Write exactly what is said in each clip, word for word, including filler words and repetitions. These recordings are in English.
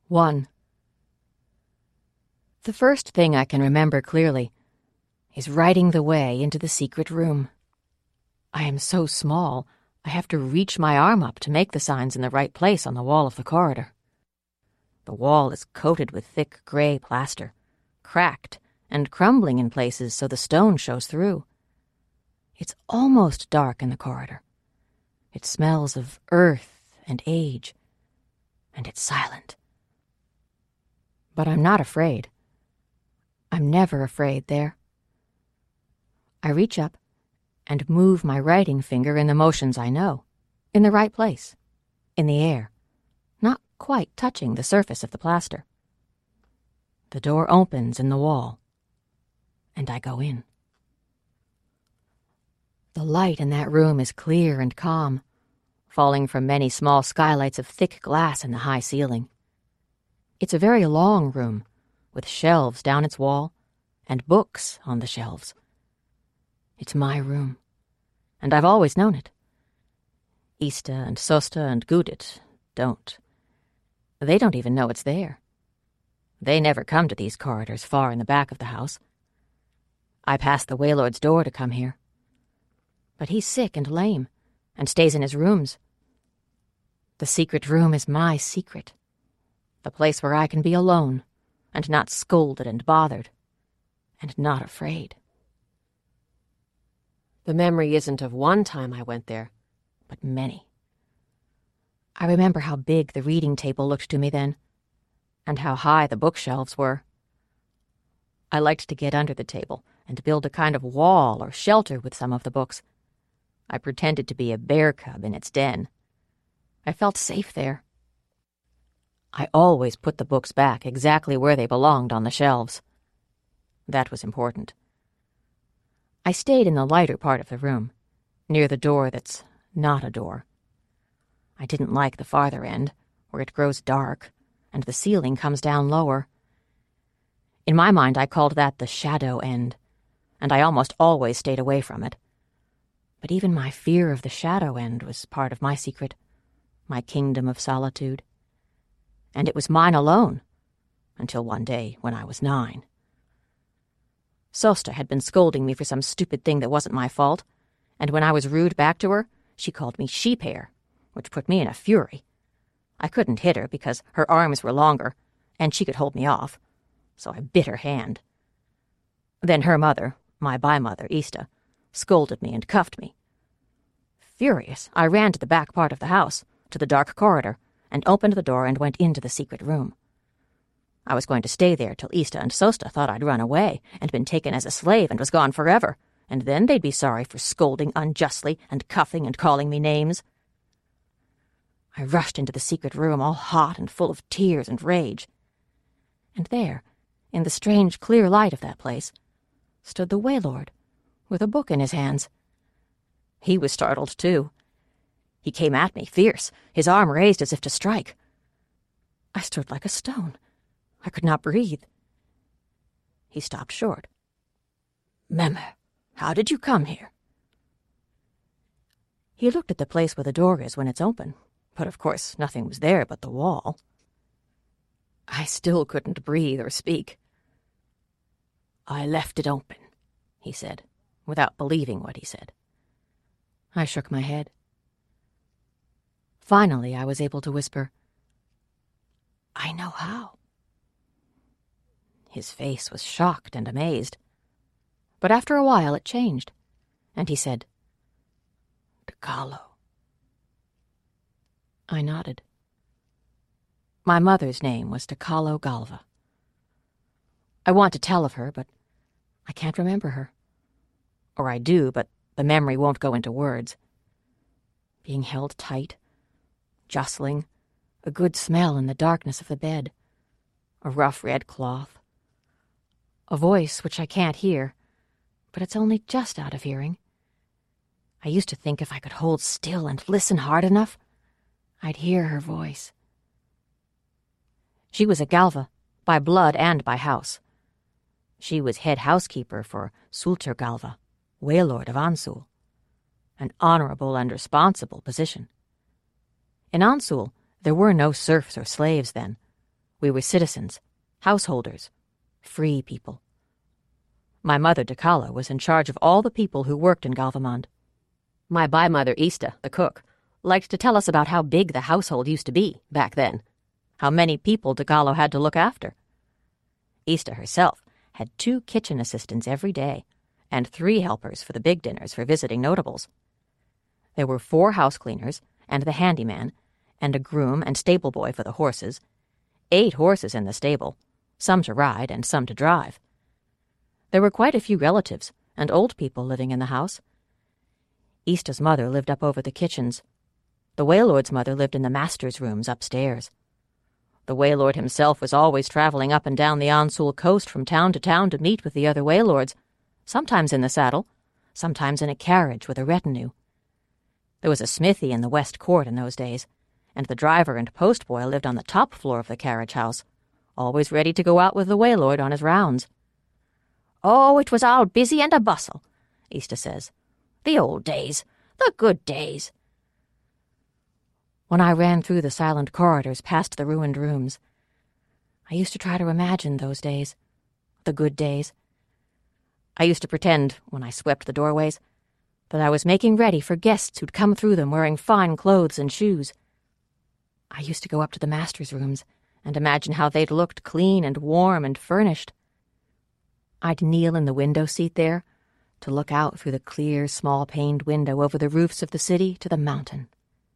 One. The first thing I can remember clearly is riding the way into the secret room. I am so small, I have to reach my arm up to make the signs in the right place on the wall of the corridor. The wall is coated with thick gray plaster, cracked and crumbling in places so the stone shows through. It's almost dark in the corridor. It smells of earth and age, and it's silent. But I'm not afraid. I'm never afraid there. I reach up and move my writing finger in the motions I know, in the right place, in the air, not quite touching the surface of the plaster. The door opens in the wall, and I go in. The light in that room is clear and calm, falling from many small skylights of thick glass in the high ceiling. It's a very long room, with shelves down its wall and books on the shelves. It's my room, and I've always known it. Ista and Sosta and Gudit don't. They don't even know it's there. They never come to these corridors far in the back of the house. I pass the Waylord's door to come here. But he's sick and lame, and stays in his rooms. The secret room is my secret. The place where I can be alone, and not scolded and bothered, and not afraid. The memory isn't of one time I went there, but many. I remember how big the reading table looked to me then, and how high the bookshelves were. I liked to get under the table and build a kind of wall or shelter with some of the books. I pretended to be a bear cub in its den. I felt safe there. I always put the books back exactly where they belonged on the shelves. That was important. I stayed in the lighter part of the room, near the door that's not a door. I didn't like the farther end, where it grows dark, and the ceiling comes down lower. In my mind, I called that the shadow end, and I almost always stayed away from it. But even my fear of the shadow end was part of my secret, my kingdom of solitude. And it was mine alone, until one day when I was nine. Sosta had been scolding me for some stupid thing that wasn't my fault, and when I was rude back to her, she called me sheep-hair, which put me in a fury. I couldn't hit her because her arms were longer, and she could hold me off, so I bit her hand. Then her mother, my by-mother, Ista, scolded me and cuffed me. Furious, I ran to the back part of the house, to the dark corridor, and opened the door and went into the secret room. I was going to stay there till Ista and Sosta thought I'd run away and been taken as a slave and was gone forever, and then they'd be sorry for scolding unjustly and cuffing and calling me names. I rushed into the secret room all hot and full of tears and rage. And there, in the strange clear light of that place, stood the Waylord, with a book in his hands. He was startled, too. He came at me, fierce, his arm raised as if to strike. I stood like a stone. I could not breathe. He stopped short. "Memer, how did you come here?" He looked at the place where the door is when it's open, but of course nothing was there but the wall. I still couldn't breathe or speak. "I left it open," he said, without believing what he said. I shook my head. Finally, I was able to whisper, "I know how." His face was shocked and amazed, but after a while it changed, and he said, "Tocalo." I nodded. My mother's name was Tocalo Galva. I want to tell of her, but I can't remember her. Or I do, but the memory won't go into words. Being held tight, jostling, a good smell in the darkness of the bed, a rough red cloth, a voice which I can't hear, but it's only just out of hearing. I used to think if I could hold still and listen hard enough, I'd hear her voice. She was a Galva, by blood and by house. She was head housekeeper for Sulter Galva, Waylord of Ansul, an honorable and responsible position. In Ansul, there were no serfs or slaves then, We were citizens, householders, free people. My mother, Decala, was in charge of all the people who worked in Galvamond. My by-mother, Ista, the cook, liked to tell us about how big the household used to be back then, how many people Decalo had to look after. Ista herself had two kitchen assistants every day, and three helpers for the big dinners for visiting notables. There were four house cleaners, and the handyman, and a groom and stable boy for the horses, eight horses in the stable, some to ride and some to drive. There were quite a few relatives and old people living in the house. Ista's mother lived up over the kitchens. The Waylord's mother lived in the master's rooms upstairs. The Waylord himself was always traveling up and down the Ansul coast from town to town to meet with the other Waylords, sometimes in the saddle, sometimes in a carriage with a retinue. There was a smithy in the West Court in those days, and the driver and postboy lived on the top floor of the carriage house, always ready to go out with the Waylord on his rounds. "Oh, it was all busy and a bustle," Ista says. "The old days, the good days." When I ran through the silent corridors past the ruined rooms, I used to try to imagine those days, the good days. I used to pretend, when I swept the doorways, that I was making ready for guests who'd come through them wearing fine clothes and shoes. I used to go up to the master's rooms and imagine how they'd looked clean and warm and furnished. I'd kneel in the window seat there to look out through the clear, small-paned window over the roofs of the city to the mountain.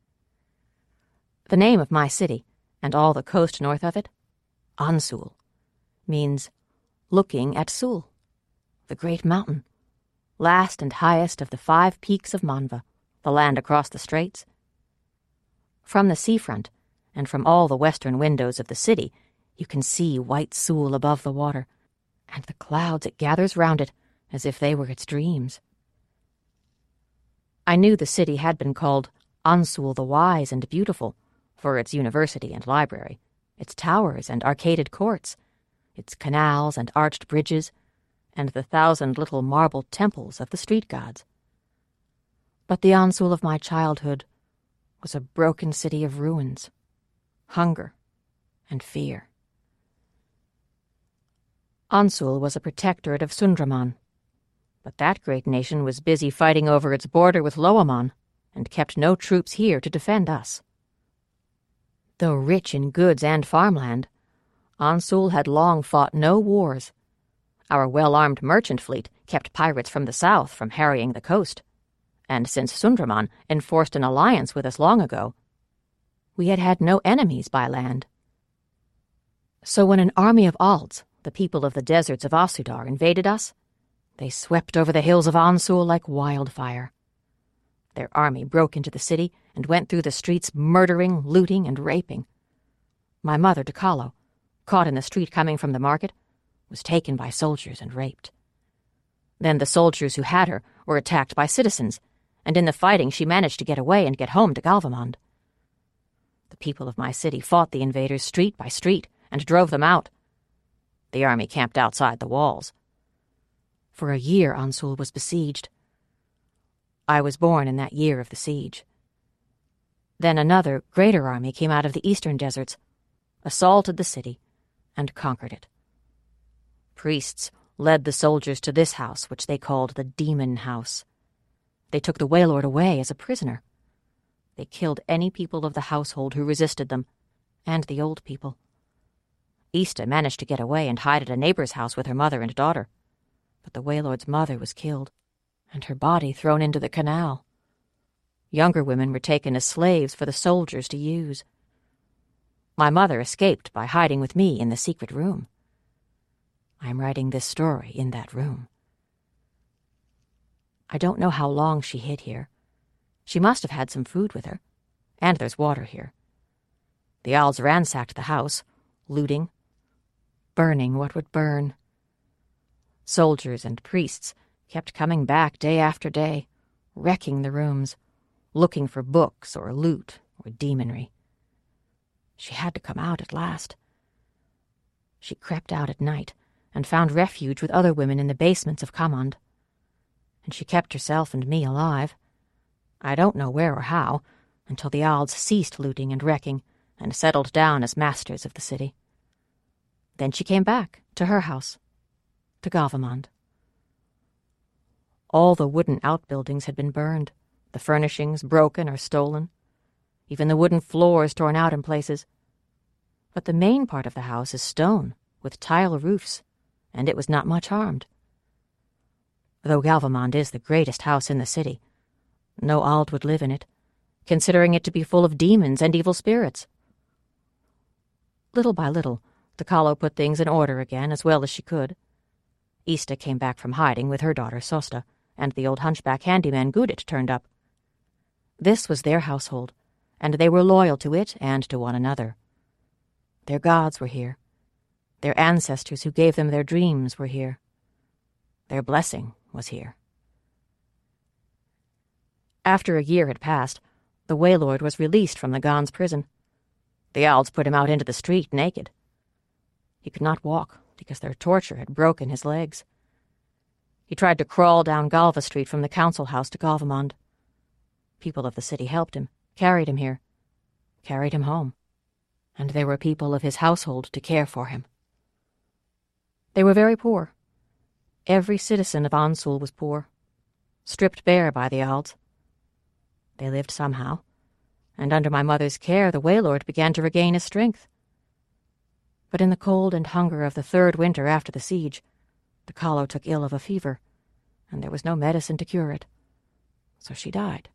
The name of my city, and all the coast north of it, Ansul, means looking at Sul, the great mountain, last and highest of the five peaks of Manva, the land across the straits. From the seafront, and from all the western windows of the city, you can see white Sul above the water, and the clouds it gathers round it as if they were its dreams. I knew the city had been called Ansul the Wise and Beautiful for its university and library, its towers and arcaded courts, its canals and arched bridges, and the thousand little marble temples of the street gods. But the Ansul of my childhood was a broken city of ruins, hunger, and fear. Ansul was a protectorate of Sundraman, but that great nation was busy fighting over its border with Loaman, and kept no troops here to defend us. Though rich in goods and farmland, Ansul had long fought no wars. Our well-armed merchant fleet kept pirates from the south from harrying the coast, and since Sundraman enforced an alliance with us long ago, we had had no enemies by land. So when an army of Alds, the people of the deserts of Asudar, invaded us, they swept over the hills of Ansul like wildfire. Their army broke into the city and went through the streets murdering, looting, and raping. My mother, Decalo, caught in the street coming from the market, was taken by soldiers and raped. Then the soldiers who had her were attacked by citizens, and in the fighting she managed to get away and get home to Galvamond. The people of my city fought the invaders street by street and drove them out. The army camped outside the walls. For a year Ansul was besieged. I was born in that year of the siege. Then another, greater army came out of the eastern deserts, assaulted the city, and conquered it. Priests led the soldiers to this house, which they called the Demon House. They took the Waylord away as a prisoner. They killed any people of the household who resisted them, and the old people. Ista managed to get away and hide at a neighbor's house with her mother and daughter, but the Waylord's mother was killed, and her body thrown into the canal. Younger women were taken as slaves for the soldiers to use. My mother escaped by hiding with me in the secret room. I am writing this story in that room. I don't know how long she hid here. She must have had some food with her, and there's water here. The Alds ransacked the house, looting, burning what would burn. Soldiers and priests kept coming back day after day, wrecking the rooms, looking for books or loot or demonry. She had to come out at last. She crept out at night and found refuge with other women in the basements of Kamand. And she kept herself and me alive. I don't know where or how, until the Alds ceased looting and wrecking and settled down as masters of the city. Then she came back to her house, to Gavamond. All the wooden outbuildings had been burned, the furnishings broken or stolen, even the wooden floors torn out in places. But the main part of the house is stone, with tile roofs, and it was not much harmed. Though Gavamond is the greatest house in the city, no Ald would live in it, considering it to be full of demons and evil spirits. Little by little, the Kallo put things in order again as well as she could. Ista came back from hiding with her daughter Sosta, and the old hunchback handyman Gudit turned up. This was their household, and they were loyal to it and to one another. Their gods were here. Their ancestors who gave them their dreams were here. Their blessing was here. After a year had passed, the Waylord was released from the Gonds' prison. The Alds put him out into the street naked. He could not walk because their torture had broken his legs. He tried to crawl down Galva Street from the council house to Gavamond. People of the city helped him, carried him here, carried him home, and there were people of his household to care for him. They were very poor. Every citizen of Ansul was poor, stripped bare by the Alds. They lived somehow, and under my mother's care the Waylord began to regain his strength. But in the cold and hunger of the third winter after the siege, the Kallo took ill of a fever, and there was no medicine to cure it, so she died.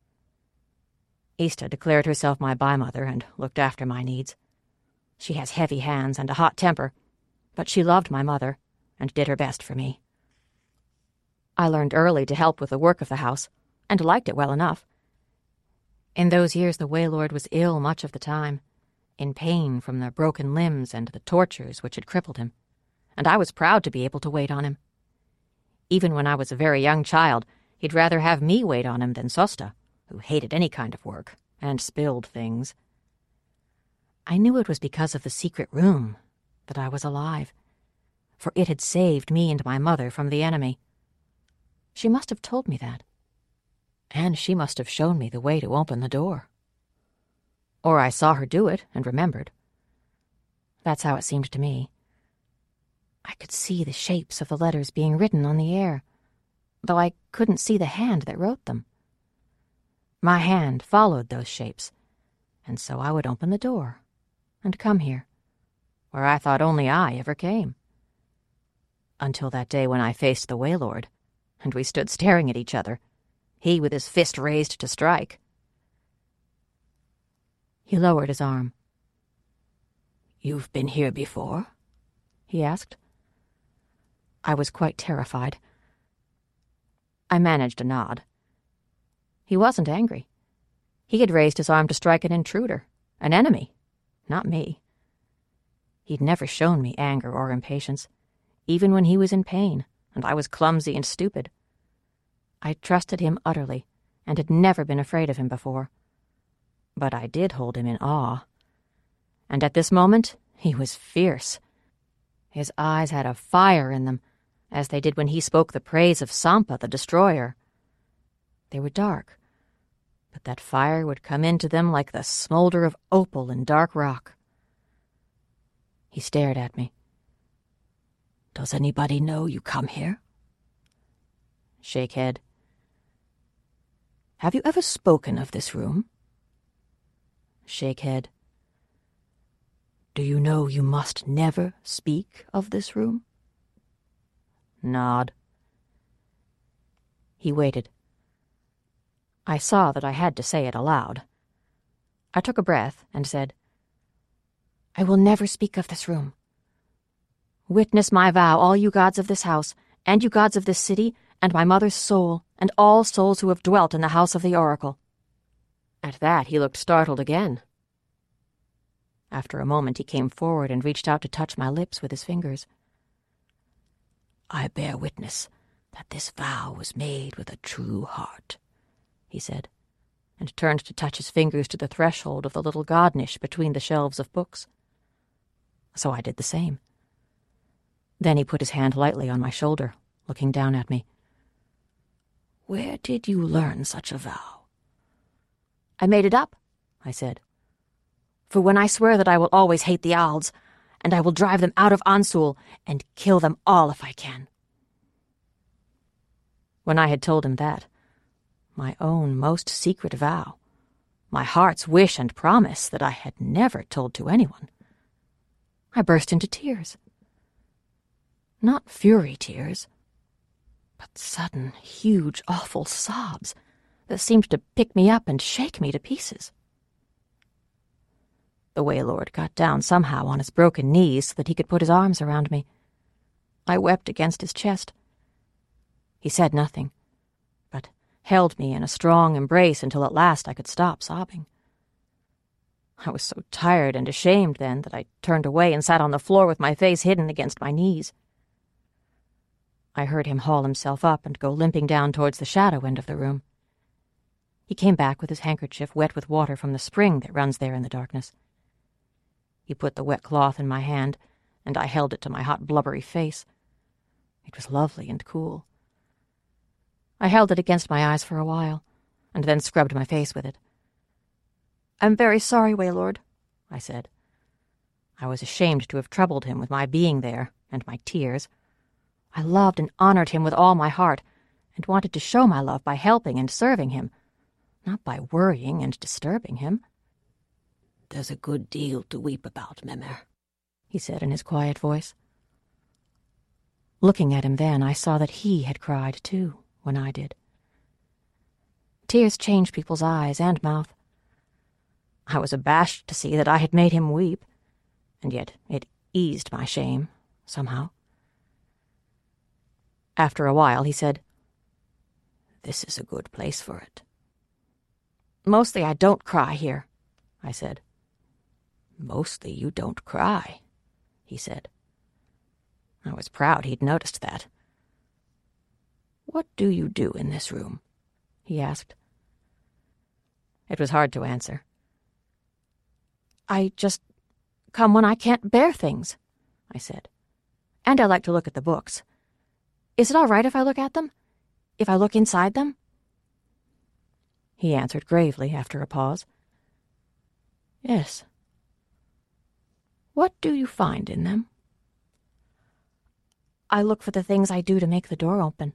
Ista declared herself my by-mother and looked after my needs. She has heavy hands and a hot temper, but she loved my mother and did her best for me. I learned early to help with the work of the house, and liked it well enough. In those years the Waylord was ill much of the time, in pain from the broken limbs and the tortures which had crippled him, and I was proud to be able to wait on him. Even when I was a very young child, he'd rather have me wait on him than Sosta, who hated any kind of work and spilled things. I knew it was because of the secret room that I was alive, for it had saved me and my mother from the enemy. She must have told me that, and she must have shown me the way to open the door. Or I saw her do it and remembered. That's how it seemed to me. I could see the shapes of the letters being written on the air, though I couldn't see the hand that wrote them. My hand followed those shapes, and so I would open the door and come here, where I thought only I ever came. Until that day when I faced the Waylord, and we stood staring at each other, he with his fist raised to strike. He lowered his arm. "You've been here before?" he asked. I was quite terrified. I managed a nod. He wasn't angry. He had raised his arm to strike an intruder, an enemy, not me. He'd never shown me anger or impatience, even when he was in pain, and I was clumsy and stupid. I trusted him utterly, and had never been afraid of him before. But I did hold him in awe. And at this moment, he was fierce. His eyes had a fire in them, as they did when he spoke the praise of Sampa the Destroyer. They were dark, but that fire would come into them like the smolder of opal in dark rock. He stared at me. "Does anybody know you come here?" Shake head. "Have you ever spoken of this room?" Shake head. "Do you know you must never speak of this room?" Nod. He waited. I saw that I had to say it aloud. I took a breath and said, "I will never speak of this room. Witness my vow, all you gods of this house, and you gods of this city, and my mother's soul, and all souls who have dwelt in the house of the oracle." At that he looked startled again. After a moment he came forward and reached out to touch my lips with his fingers. "I bear witness that this vow was made with a true heart," he said, and turned to touch his fingers to the threshold of the little god niche between the shelves of books. So I did the same. Then he put his hand lightly on my shoulder, looking down at me. "Where did you learn such a vow?" "I made it up," I said. "For when I swear that I will always hate the Alds, and I will drive them out of Ansul and kill them all if I can." When I had told him that, my own most secret vow, my heart's wish and promise that I had never told to anyone, I burst into tears. Not fury tears, but sudden, huge, awful sobs that seemed to pick me up and shake me to pieces. The Waylord got down somehow on his broken knees so that he could put his arms around me. I wept against his chest. He said nothing, but held me in a strong embrace until at last I could stop sobbing. I was so tired and ashamed then that I turned away and sat on the floor with my face hidden against my knees. I heard him haul himself up and go limping down towards the shadow end of the room. He came back with his handkerchief wet with water from the spring that runs there in the darkness. He put the wet cloth in my hand, and I held it to my hot, blubbery face. It was lovely and cool. I held it against my eyes for a while, and then scrubbed my face with it. "I'm very sorry, Waylord," I said. I was ashamed to have troubled him with my being there and my tears. I loved and honored him with all my heart, and wanted to show my love by helping and serving him, not by worrying and disturbing him. "There's a good deal to weep about, Mimir," he said in his quiet voice. Looking at him then, I saw that he had cried too, when I did. Tears change people's eyes and mouth. I was abashed to see that I had made him weep, and yet it eased my shame, somehow. After a while he said, "This is a good place for it." "Mostly I don't cry here," I said. "Mostly you don't cry," he said. I was proud he'd noticed that. "What do you do in this room?" he asked. It was hard to answer. "I just come when I can't bear things," I said. "And I like to look at the books. Is it all right if I look at them? If I look inside them?" He answered gravely after a pause. "Yes." "What do you find in them?" "I look for the things I do to make the door open."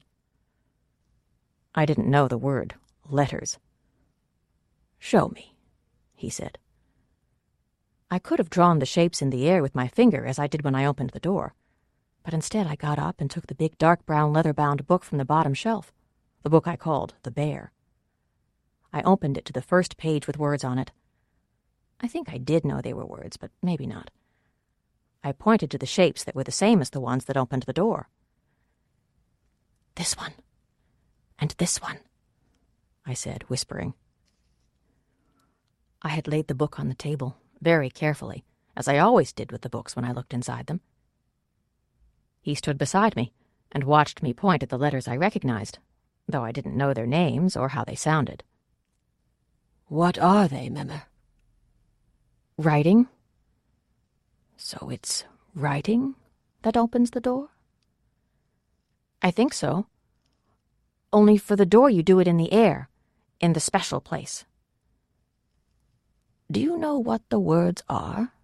I didn't know the word, letters. "Show me," he said. I could have drawn the shapes in the air with my finger as I did when I opened the door, but instead I got up and took the big dark brown leather-bound book from the bottom shelf, the book I called The Bear. I opened it to the first page with words on it. I think I did know they were words, but maybe not. I pointed to the shapes that were the same as the ones that opened the door. "This one, and this one," I said, whispering. I had laid the book on the table, very carefully, as I always did with the books when I looked inside them. He stood beside me and watched me point at the letters I recognized, though I didn't know their names or how they sounded. "What are they, Mimir?" "Writing." "So it's writing that opens the door?" "I think so. Only for the door you do it in the air, in the special place." "Do you know what the words are?"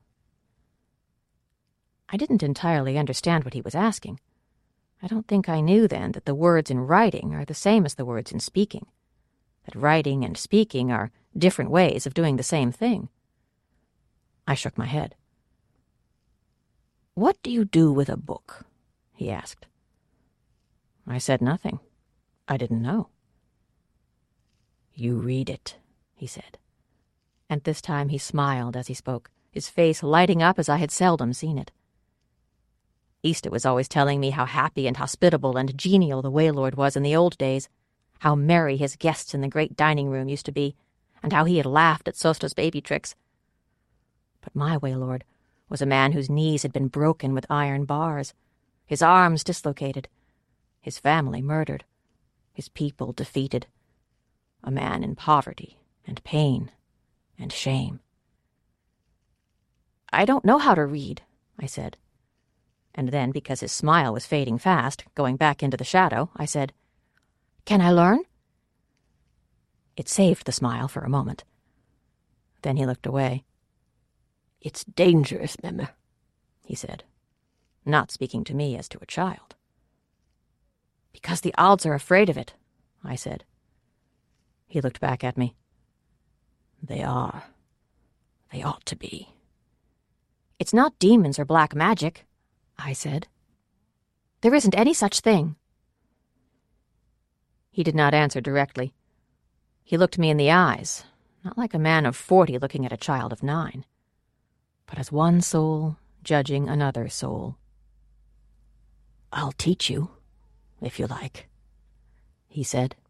I didn't entirely understand what he was asking. I don't think I knew then that the words in writing are the same as the words in speaking, that writing and speaking are different ways of doing the same thing. I shook my head. "What do you do with a book?" he asked. I said nothing. I didn't know. "You read it," he said. And this time he smiled as he spoke, his face lighting up as I had seldom seen it. Easta was always telling me how happy and hospitable and genial the Waylord was in the old days, how merry his guests in the great dining room used to be, and how he had laughed at Sosta's baby tricks. But my Waylord was a man whose knees had been broken with iron bars, his arms dislocated, his family murdered, his people defeated, a man in poverty and pain and shame. "I don't know how to read," I said. And then, because his smile was fading fast, going back into the shadow, I said, "Can I learn?" It saved the smile for a moment. Then he looked away. "It's dangerous, Mimir," he said, not speaking to me as to a child. Because the Alds are afraid of it, I said. He looked back at me. They are. They ought to be. It's not demons or black magic, I said. There isn't any such thing. He did not answer directly. He looked me in the eyes, not like a man of forty looking at a child of nine, but as one soul judging another soul. I'll teach you, if you like, he said.